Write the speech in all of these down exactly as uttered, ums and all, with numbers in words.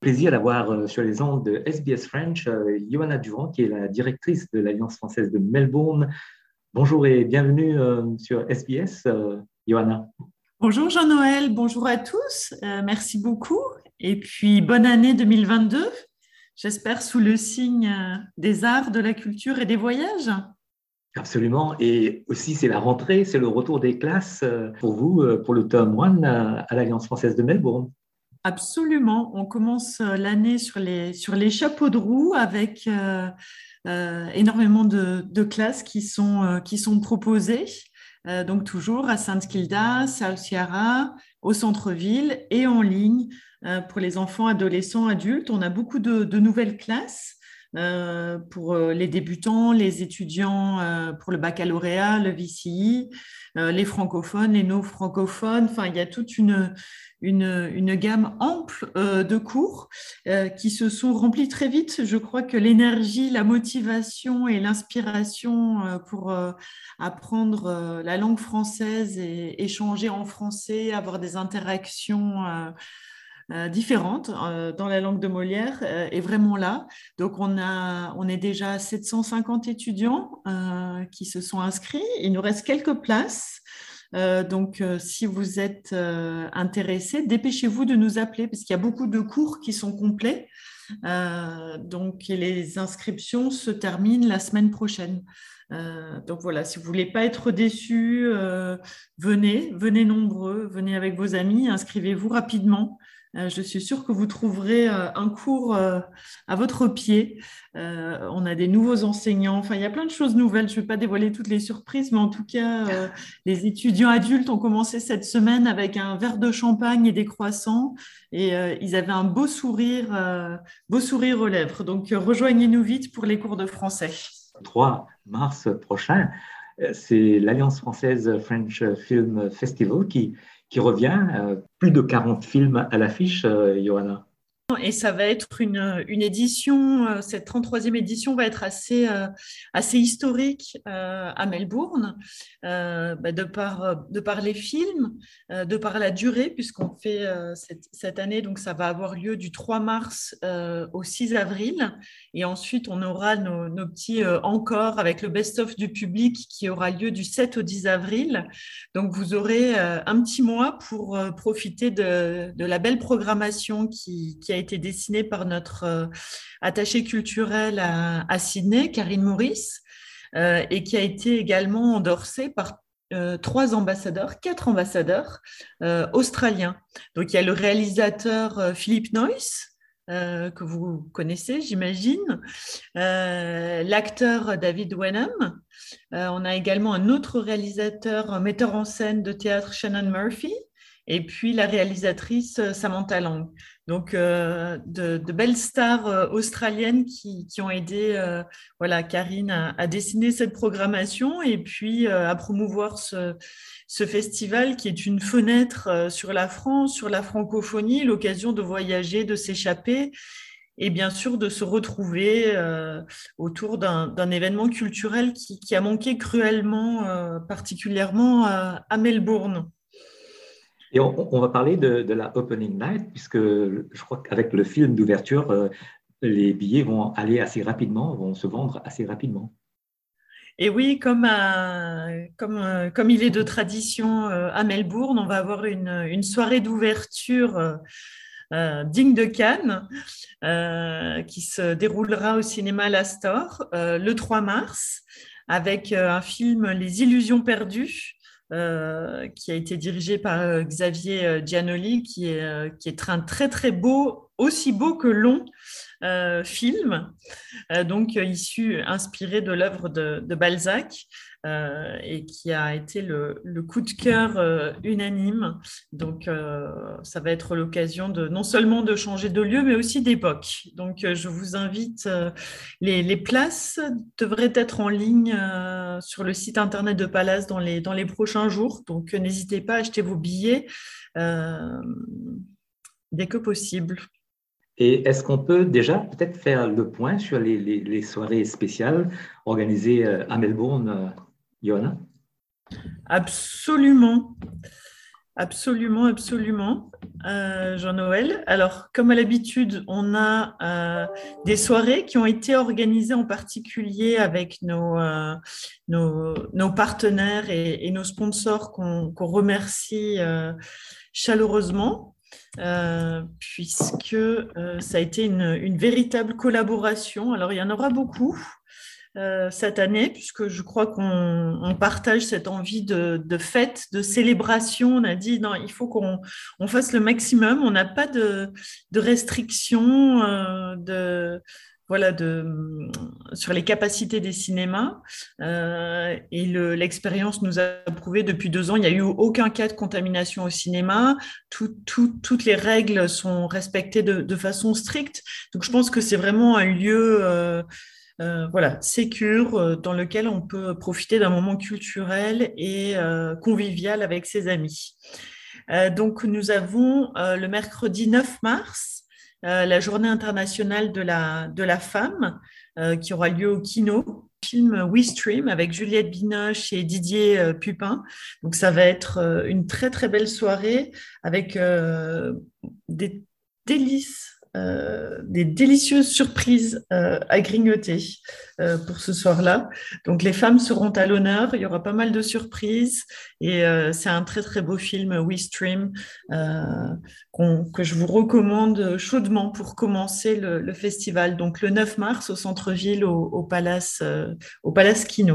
plaisir d'avoir euh, sur les ondes de S B S French, euh, Johanna Durand, qui est la directrice de l'Alliance française de Melbourne. Bonjour et bienvenue euh, sur S B S, euh, Johanna. Bonjour Jean-Noël, bonjour à tous, euh, merci beaucoup et puis bonne année deux mille vingt-deux, j'espère sous le signe euh, des arts, de la culture et des voyages. Absolument. Et aussi, c'est la rentrée, c'est le retour des classes euh, pour vous, euh, pour le tome un euh, à l'Alliance française de Melbourne. Absolument, on commence euh, l'année sur les, sur les chapeaux de roue avec euh, euh, énormément de, de classes qui sont, euh, qui sont proposées, euh, donc toujours à Sainte-Kilda, South Yarra, au centre-ville et en ligne euh, pour les enfants, adolescents, adultes. On a beaucoup de, de nouvelles classes euh, pour euh, les débutants, les étudiants euh, pour le baccalauréat, le V C I, euh, les francophones, les non-francophones. Enfin, il y a toute une une, une gamme ample euh, de cours euh, qui se sont remplis très vite. Je crois que l'énergie, la motivation et l'inspiration euh, pour euh, apprendre euh, la langue française et échanger en français, avoir des interactions euh, euh, différentes euh, dans la langue de Molière euh, est vraiment là. Donc, on, a, on est déjà à sept cent cinquante étudiants euh, qui se sont inscrits. Il nous reste quelques places. Euh, donc, euh, si vous êtes euh, intéressé, dépêchez-vous de nous appeler parce qu'il y a beaucoup de cours qui sont complets. Euh, donc, les inscriptions se terminent la semaine prochaine. Euh, donc voilà, si vous voulez pas être déçus, euh, venez, venez nombreux, venez avec vos amis, inscrivez-vous rapidement. Euh, je suis sûre que vous trouverez euh, un cours euh, à votre pied. Euh, on a des nouveaux enseignants. Enfin, il y a plein de choses nouvelles. Je ne vais pas dévoiler toutes les surprises, mais en tout cas, euh, les étudiants adultes ont commencé cette semaine avec un verre de champagne et des croissants, et euh, ils avaient un beau sourire, euh, beau sourire aux lèvres. Donc, euh, rejoignez-nous vite pour les cours de français. trois mars prochain, euh, c'est l'Alliance française French Film Festival qui, qui revient. Euh, plus de quarante films à l'affiche, euh, Johanna. Et ça va être une, une édition, euh, cette trente-troisième édition va être assez, euh, assez historique euh, à Melbourne, euh, bah, de par, de par les films, euh, de par la durée, puisqu'on fait euh, cette, cette année, donc ça va avoir lieu du trois mars euh, au six avril. Et ensuite, on aura nos, nos petits euh, encore avec le best-of du public qui aura lieu du sept au dix avril. Donc, vous aurez euh, un petit mois pour euh, profiter de, de la belle programmation qui, qui a été dessinée par notre euh, attachée culturelle à, à Sydney, Karine Maurice, euh, et qui a été également endorsée par euh, trois ambassadeurs, quatre ambassadeurs euh, australiens. Donc, il y a le réalisateur euh, Philip Noyce, euh, que vous connaissez, j'imagine, euh, l'acteur David Wenham. Euh, on a également un autre réalisateur, un metteur en scène de théâtre, Shannon Murphy, et puis la réalisatrice euh, Samantha Lang. Donc, euh, de, de belles stars euh, australiennes qui, qui ont aidé euh, voilà, Karine à, à dessiner cette programmation et puis euh, à promouvoir ce, ce festival qui est une fenêtre euh, sur la France, sur la francophonie, l'occasion de voyager, de s'échapper et bien sûr de se retrouver euh, autour d'un, d'un événement culturel qui, qui a manqué cruellement, euh, particulièrement à, à Melbourne. Et on, on va parler de, de la Opening Night, puisque je crois qu'avec le film d'ouverture, euh, les billets vont aller assez rapidement, vont se vendre assez rapidement. Et oui, comme, à- comme, euh, comme il est de tradition euh, à Melbourne, on va avoir une, une soirée d'ouverture euh, euh, digne de Cannes euh, qui se déroulera au cinéma L'Astor euh, le trois mars avec euh, un film Les Illusions perdues euh, qui a été dirigé par euh, Xavier euh, Giannoli qui est, euh, qui est un très très beau, aussi beau que long euh, film, euh, donc euh, issu, inspiré de l'œuvre de, de Balzac euh, et qui a été le, le coup de cœur euh, unanime. Donc, euh, ça va être l'occasion de non seulement de changer de lieu, mais aussi d'époque. Donc, euh, je vous invite. Euh, les, les places devraient être en ligne euh, sur le site internet de Palace dans les, dans les prochains jours. Donc, euh, n'hésitez pas à acheter vos billets euh, dès que possible. Et est-ce qu'on peut déjà peut-être faire le point sur les, les- les soirées spéciales organisées euh, à Melbourne, euh, Johanna? Absolument. Absolument, absolument, euh, Jean-Noël. Alors, comme à l'habitude, on a euh, des soirées qui ont été organisées en particulier avec nos, euh, nos, nos partenaires et, et nos sponsors qu'on qu'on remercie euh, chaleureusement, euh, puisque euh, ça a été une, une véritable collaboration. Alors, il y en aura beaucoup euh, cette année, puisque je crois qu'on on partage cette envie de, de fête, de célébration. On a dit, non, il faut qu'on on fasse le maximum. On n'a pas de, de restrictions euh, de, voilà, de, sur les capacités des cinémas. Euh, et le, l'expérience nous a prouvé depuis deux ans, il n'y a eu aucun cas de contamination au cinéma. Tout, tout, toutes les règles sont respectées de, de façon stricte. Donc, je pense que c'est vraiment un lieu... Euh, euh, voilà, sécure, euh, dans lequel on peut profiter d'un moment culturel et euh, convivial avec ses amis. Euh, donc, nous avons euh, le mercredi neuf mars, euh, la journée internationale de la, de la femme, euh, qui aura lieu au Kino. Film We Stream avec Juliette Binoche et Didier euh, Pupin. Donc, ça va être euh, une très, très belle soirée avec euh, des délices euh, des délicieuses surprises euh, à grignoter euh, pour ce soir-là. Donc les femmes seront à l'honneur, il y aura pas mal de surprises et euh, c'est un très très beau film We Stream euh, qu'on, que je vous recommande chaudement pour commencer le, le festival. Donc le neuf mars au centre-ville au, au Palace, euh, au Palace Kino.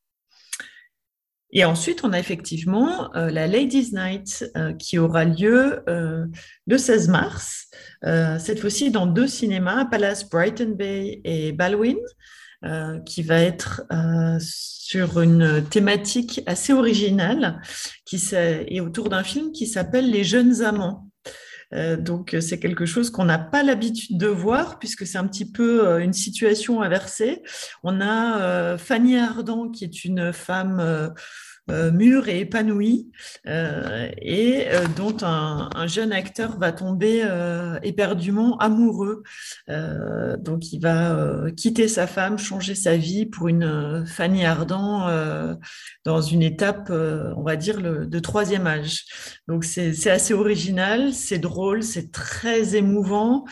Et ensuite, on a effectivement euh, la Ladies Night euh, qui aura lieu euh, le seize mars, euh, cette fois-ci dans deux cinémas, Palace Brighton Bay et Baldwin, euh, qui va être euh, sur une thématique assez originale qui et autour d'un film qui s'appelle Les Jeunes Amants. Euh, donc, c'est quelque chose qu'on n'a pas l'habitude de voir puisque c'est un petit peu euh, une situation inversée. On a euh, Fanny Ardant qui est une femme euh, euh, mûre et épanouie euh, et euh, dont un, un jeune acteur va tomber euh, éperdument amoureux. Euh, donc, il va euh, quitter sa femme, changer sa vie pour une euh, Fanny Ardant euh, dans une étape, euh, on va dire, le, de troisième âge. Donc, c'est, c'est assez original, c'est drôle, c'est très émouvant.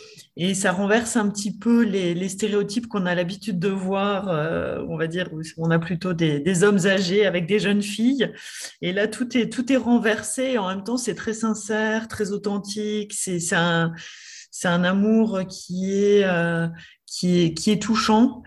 Et ça renverse un petit peu les, les stéréotypes qu'on a l'habitude de voir, euh, on va dire, où on a plutôt des, des hommes âgés avec des jeunes filles. Et là, tout est, tout est renversé. Et en même temps, c'est très sincère, très authentique. C'est, c'est un, c'est un amour qui est, euh, qui est, qui est touchant,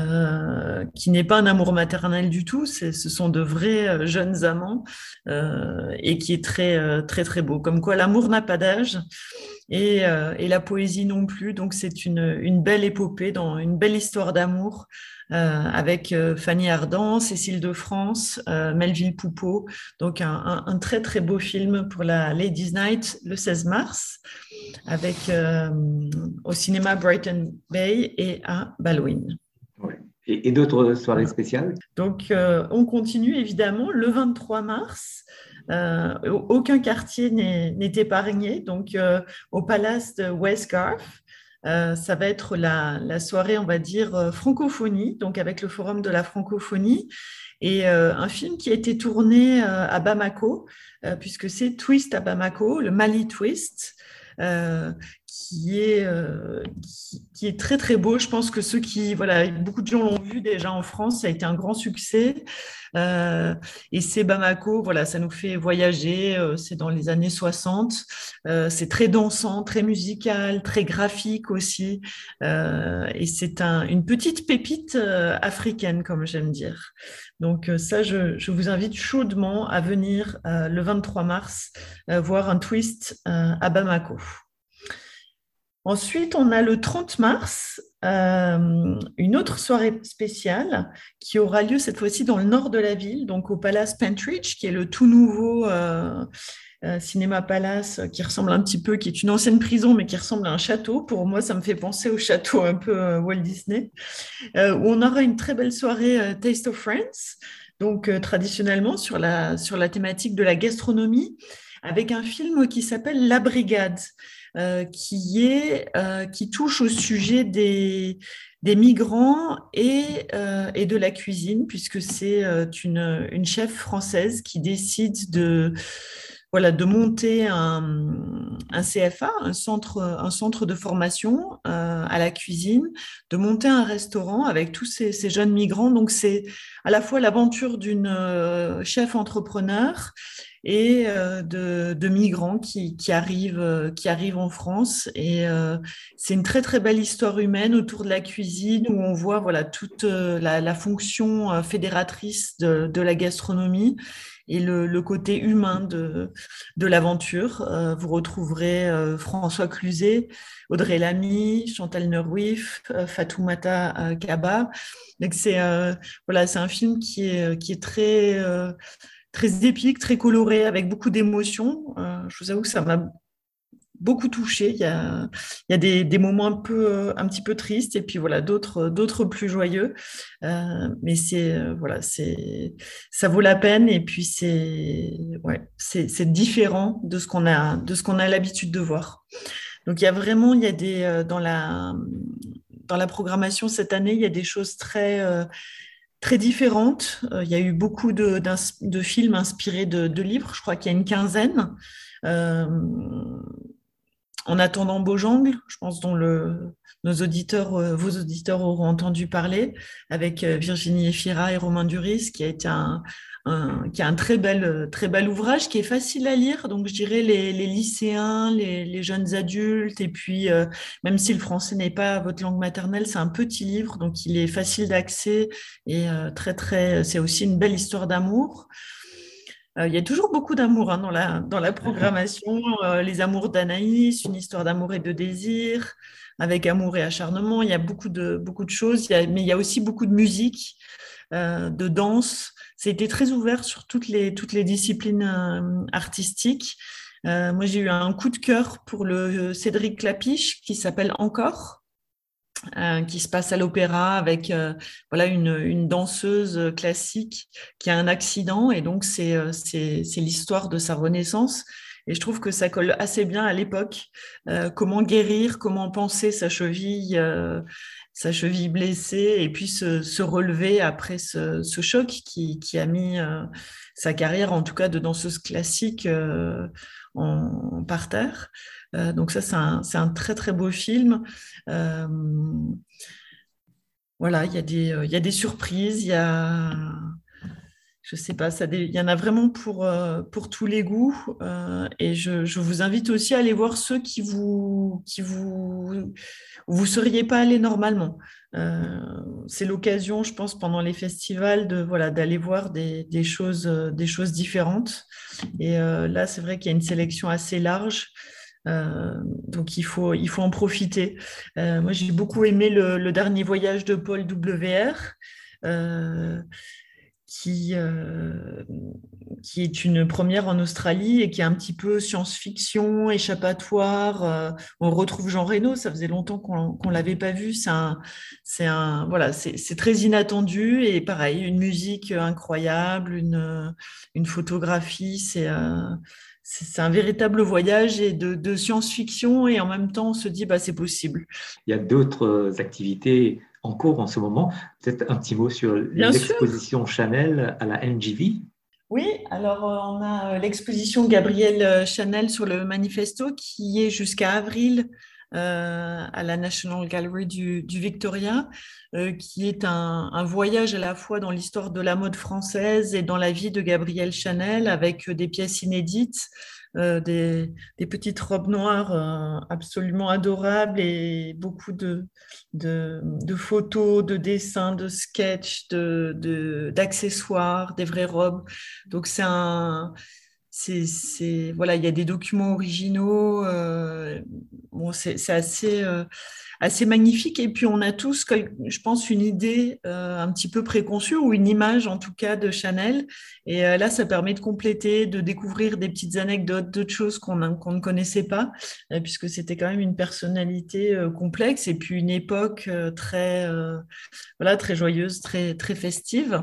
euh, qui n'est pas un amour maternel du tout. C'est, ce sont de vrais euh, jeunes amants euh, et qui est très, euh, très, très beau. Comme quoi, l'amour n'a pas d'âge. Et, euh, et la poésie non plus. Donc, c'est une, une belle épopée, dans une belle histoire d'amour euh, avec euh, Fanny Ardant, Cécile de France, euh, Melville Poupeau. Donc, un, un, un très, très beau film pour la Ladies Night le seize mars avec, euh, au cinéma Brighton Bay et à Baldwin. Ouais. Et, et d'autres soirées spéciales? Donc, euh, on continue évidemment le vingt-trois mars. Euh, aucun quartier n'est, n'est épargné. Donc, euh, au Palace de Westgarth, euh, ça va être la, la soirée, on va dire, euh, francophonie, donc avec le Forum de la francophonie, et euh, un film qui a été tourné euh, à Bamako, euh, puisque c'est Twist à Bamako, le Mali Twist. Euh, qui est, euh, qui, qui est très très beau. Je pense que ceux qui, voilà, beaucoup de gens l'ont vu déjà en France, ça a été un grand succès. Euh, et c'est Bamako, voilà, ça nous fait voyager, euh, c'est dans les années soixante, euh, c'est très dansant, très musical, très graphique aussi, euh, et c'est un, une petite pépite euh, africaine, comme j'aime dire. Donc euh, ça, je, je vous invite chaudement à venir euh, le vingt-trois mars euh, voir un twist euh, à Bamako. Ensuite, on a le trente mars, euh, une autre soirée spéciale qui aura lieu cette fois-ci dans le nord de la ville, donc au Palace Pentridge, qui est le tout nouveau euh, euh, cinéma palace qui ressemble un petit peu, qui est une ancienne prison, mais qui ressemble à un château. Pour moi, ça me fait penser au château un peu euh, Walt Disney, euh, où on aura une très belle soirée euh, Taste of France, donc euh, traditionnellement sur la, sur la thématique de la gastronomie, avec un film qui s'appelle La Brigade. Euh, qui, est, euh, qui touche au sujet des, des migrants et, euh, et de la cuisine, puisque c'est euh, une, une chef française qui décide de, voilà, de monter un, un C F A, un centre, un centre de formation euh, à la cuisine, de monter un restaurant avec tous ces, ces jeunes migrants. Donc, c'est à la fois l'aventure d'une euh, chef entrepreneur et euh, de, de migrants qui, qui, arrivent, euh, qui arrivent en France. Et euh, c'est une très, très belle histoire humaine autour de la cuisine où on voit voilà, toute euh, la, la fonction euh, fédératrice de, de la gastronomie et le, le côté humain de, de l'aventure. Euh, vous retrouverez euh, François Cluzet, Audrey Lamy, Chantal Nerwif, euh, Fatoumata euh, Kaba. Donc c'est euh, voilà, c'est un film qui est, qui est très, euh, très épique, très coloré, avec beaucoup d'émotions. Euh, je vous avoue que ça m'a beaucoup touchée. Il y a, il y a des, des moments un peu, un petit peu tristes et puis voilà, d'autres, d'autres plus joyeux. Euh, mais c'est, euh, voilà, c'est, ça vaut la peine et puis c'est, ouais, c'est, c'est différent de ce qu'on a, de ce qu'on a l'habitude de voir. Donc il y a vraiment, il y a des, euh, dans la, dans la programmation cette année, il y a des choses très, euh, très différentes. Euh, il y a eu beaucoup de, de films inspirés de, de livres. Je crois qu'il y a une quinzaine. Euh, en attendant Beaujangle, je pense dont le, nos auditeurs, euh, vos auditeurs auront entendu parler, avec euh, Virginie Efira et Romain Duris, qui a été un, un, qui a un très bel, très bel ouvrage, qui est facile à lire. Donc, je dirais les, les lycéens, les, les, jeunes adultes, et puis, euh, même si le français n'est pas votre langue maternelle, c'est un petit livre, donc il est facile d'accès et euh, très, très, c'est aussi une belle histoire d'amour. Euh, il y a toujours beaucoup d'amour hein, dans la, dans la programmation. Euh, les amours d'Anaïs, une histoire d'amour et de désir, avec amour et acharnement. Il y a beaucoup de, beaucoup de choses, il y a, mais il y a aussi beaucoup de musique, euh, de danse. C'était très ouvert sur toutes les, toutes les disciplines euh, artistiques. Euh, moi, j'ai eu un coup de cœur pour le Cédric Clapiche qui s'appelle Encore. Euh, qui se passe à l'opéra avec euh, voilà une, une danseuse classique qui a un accident et donc c'est euh, c'est c'est l'histoire de sa renaissance et je trouve que ça colle assez bien à l'époque. Euh, comment guérir, comment penser sa cheville euh, sa cheville blessée et puis se, se relever après ce, ce choc qui, qui a mis euh, sa carrière en tout cas de danseuse classique euh, en, en parterre. Euh, donc ça c'est un, c'est un très très beau film. Euh, voilà, il y a des, euh, il y a des surprises, il y a, je sais pas, ça, dé- il y en a vraiment pour, euh, pour tous les goûts. Euh, et je, je vous invite aussi à aller voir ceux qui vous, qui vous, vous seriez pas allé normalement. Euh, c'est l'occasion, je pense, pendant les festivals, de voilà, d'aller voir des, des choses, euh, des choses différentes. Et euh, là, c'est vrai qu'il y a une sélection assez large. Euh, donc il faut, il faut en profiter. Euh, moi, j'ai beaucoup aimé le, le dernier voyage de Paul W R, euh, qui, euh, qui est une première en Australie et qui est un petit peu science-fiction, échappatoire. Euh, on retrouve Jean Reno, ça faisait longtemps qu'on qu'on l'avait pas vu. C'est un, c'est un, voilà, c'est c'est très inattendu et pareil, une musique incroyable, une, une photographie, c'est euh, c'est c'est un véritable voyage et de, de science-fiction et en même temps on se dit bah c'est possible. Il y a d'autres activités en cours en ce moment. Peut-être un petit mot sur Bien sûr. l'exposition Chanel à la N G V. Oui, alors euh, on a euh, l'exposition Gabrielle euh, Chanel sur le manifesto qui est jusqu'à avril euh, à la National Gallery du, du Victoria, euh, qui est un, un voyage à la fois dans l'histoire de la mode française et dans la vie de Gabrielle Chanel avec euh, des pièces inédites, euh, des, des petites robes noires euh, absolument adorables et beaucoup de, de, de photos, de dessins, de sketchs, de, de- d'accessoires, des vraies robes. Donc c'est un, c'est, c'est, voilà, il y a des documents originaux. Euh, bon, c'est, c'est assez, euh, assez magnifique. Et puis on a tous, quel- je pense, une idée euh, un petit peu préconçue ou une image en tout cas de Chanel. Et euh, là, ça permet de compléter, de découvrir des petites anecdotes, d'autres choses qu'on a- qu'on ne connaissait pas, euh, puisque c'était quand même une personnalité euh, complexe et puis une époque euh, très, euh, voilà, très joyeuse, très, très festive.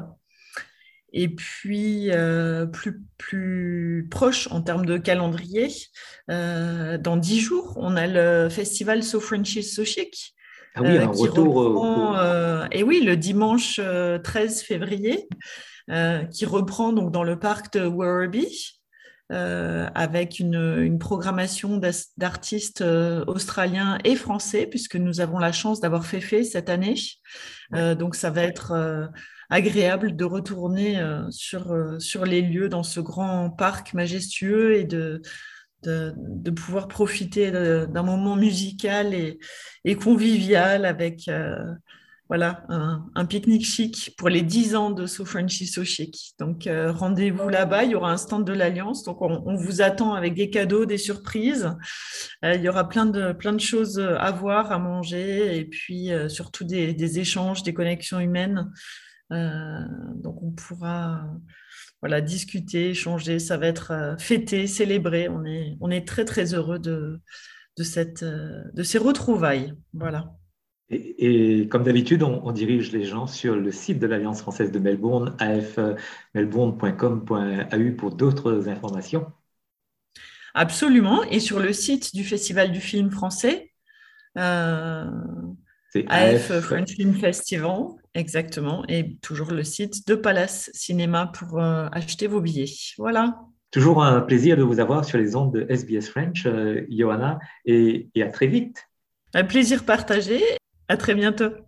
Et puis, euh, plus, plus proche en termes de calendrier, euh, dans dix jours, on a le festival So French is So Chic Ah oui, euh, un qui retour euh, reprend, pour... euh, et oui, le dimanche euh, treize février, euh, qui reprend donc dans le parc de Werribee. euh, avec une, une programmation d'as- d'artistes euh, australiens et français, puisque nous avons la chance d'avoir fait fait cette année. Ouais. Euh, donc, ça va être euh, agréable de retourner euh, sur, euh, sur les lieux dans ce grand parc majestueux et de, de, de pouvoir profiter de- d'un moment musical et, et convivial avec euh, voilà, un, un pique-nique chic pour les dix ans de So Frenchy So Chic. Donc, euh, rendez-vous là-bas. Il y aura un stand de l'Alliance. Donc, on, on vous attend avec des cadeaux, des surprises. Euh, il y aura plein de, plein de choses à voir, à manger et puis euh, surtout des, des échanges, des connexions humaines. Euh, donc, on pourra voilà, discuter, échanger. Ça va être euh, fêté, célébré. On est, on est très, très heureux de, de, cette, euh, de ces retrouvailles. Voilà. Et, et comme d'habitude, on, on dirige les gens sur le site de l'Alliance française de Melbourne, a f melbourne point com point a u pour d'autres informations. Absolument. Et sur le site du Festival du film français, euh, C'est A F A F. French Film Festival, exactement. Et toujours le site de Palace Cinéma pour euh, acheter vos billets. Voilà. Toujours un plaisir de vous avoir sur les ondes de S B S French, euh, Johanna, et, et à très vite. Un plaisir partagé. À très bientôt.